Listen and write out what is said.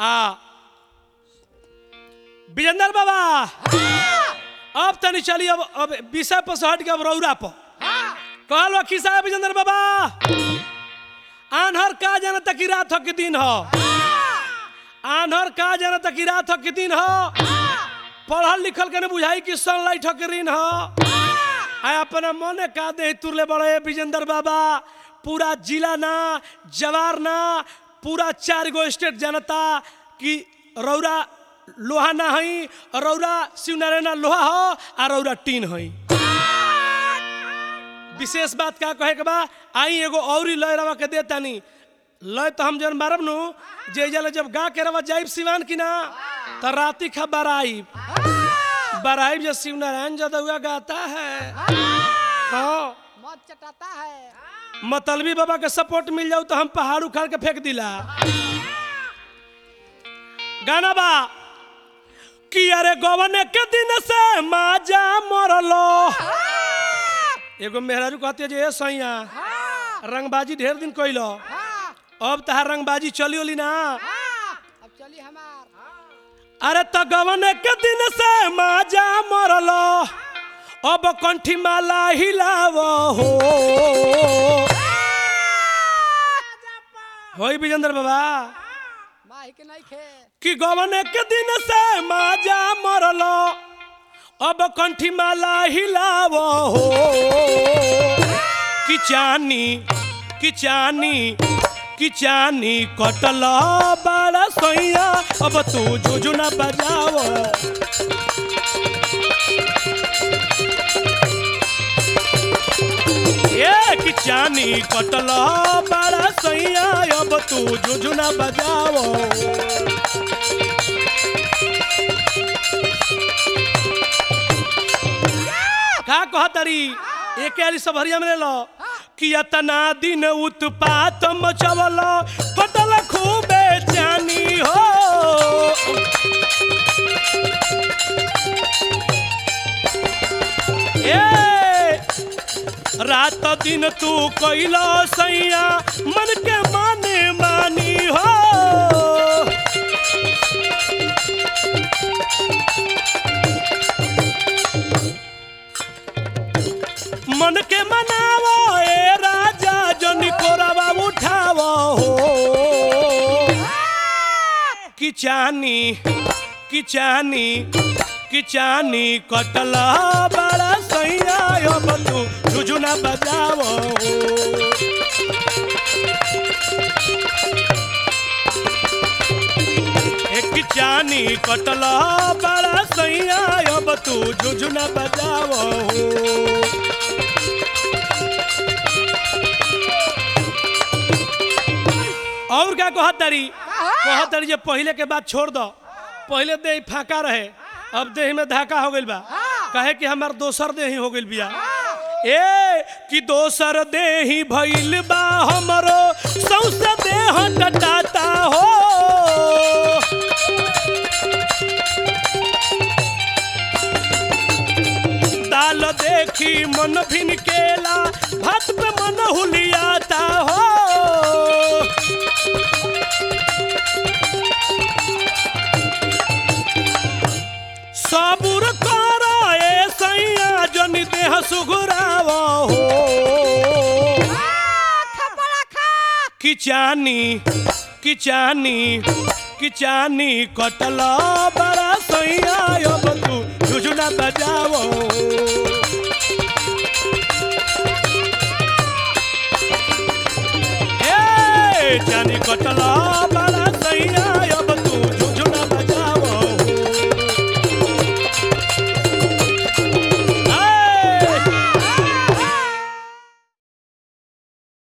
विजेंद्र बाबा अब तनी चली अब विषय पर से हट के अब रौरा पर कहलो खिसा विजेंद्र बाबा आन्हर का जाना तक की रात हो कि दिन हो आन्हर का जाना तक की रात हो कि दिन हो पढ़ल लिखल के बुझाई कि सनलाइट हो कि ऋण हो आय अपना मने का दे तुरले बड़े विजेंद्र बाबा पूरा जिला ना जवार ना पूरा 4 गो स्टेट जनता कि रौरा लोहा ना हई रौरा शिवनारायण लोहा हो और रौरा टीन हई विशेष बात का कहे के बा आई एगो औरी लय रवा के देता नी लय तो हम जन मारब नु जे जले जब गा के रवा जाइब सिवान की ना तो राती खा बराइब जो शिवनारायण जदुआ गाता है हाँ मत चटाता है मतलबी बाबा के सपोर्ट मिल जाऊ तो हम पहाड़ उखाड़ के फेंक दिला गाना बा कि अरे गवन के दिन से माजा मरलो एगो मेहरारू कहते जे सैया रंगबाजी ढेर दिन कइलो अब तहार रंगबाजी चली ओली ना अब चली हमार अरे तो गवन के दिन से माजा मरलो अब कंठी माला हिलावो हो होई विजेंद्र बाबा माही के नहीं खे कि गवन के दिन से माजा मरलो अब कंठी माला हिलावो हो किचानी कटल बड़ा सैया अब तू जुजुना बजाओ ये किचानी कटल बड़ा सैया अब तू जुजुना बजाओ का कहतरी एक आली सबहरिया में ले लो कि इतना दिन उत्पात मचवलो कटल खूबे जानी हो ए रात दिन तू कइलो सैया मन के माने मानी हो मन के मनावो ए राजा जनी कोरावा उठावो हो किचानी कटला बड़ा सैया अब तू जुजुना बजावो किचानी कटला बड़ा सैया अब तू जुजुना बजावो और क्या कहतरी जे पहले के बात छोड़ दो पहले देह फाका रहे अब देह में धाका हो गइल बा कहे कि हमार दोसर देही हो गइल बिया ए कि दोसर देही भइल बा हमरो सौसे देह टटाता हो दाल देखी मन भिनकेला भात पे मन हुलियाता हो सबूर करो ए सैया जन देह सुघुरावो हो किचानी कटला बड़ा सैया अब तू जुजुना बजावो ए जानी कटला बड़ा सैया